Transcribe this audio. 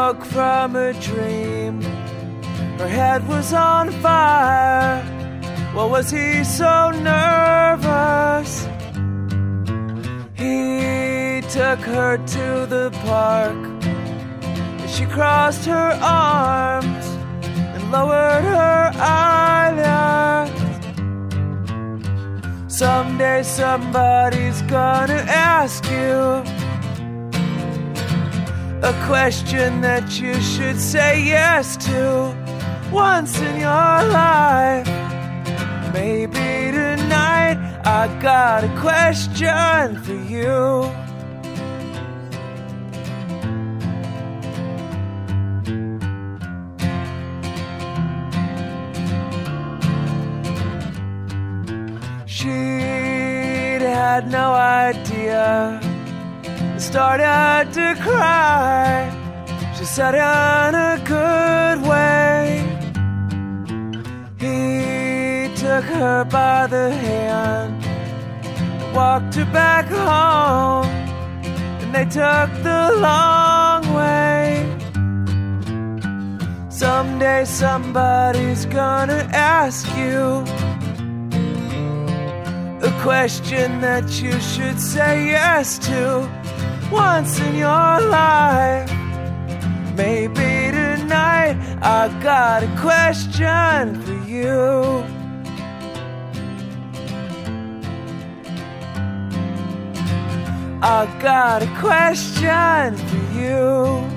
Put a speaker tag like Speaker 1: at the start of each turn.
Speaker 1: woke from a dream. Her head was on fire. Well, was he so nervous? He took her to the park. She crossed her arms and lowered her eyelids. Someday somebody's gonna ask you a question that you should say yes to once in your life. Maybe tonight I got a question for you. She'd had no idea, started to cry. She said in a good way. He took her by the hand, walked her back home, and they took the long way. Someday somebody's gonna ask you a question that you should say yes to once in your life. Maybe tonight I got a question for you. I got a question for you.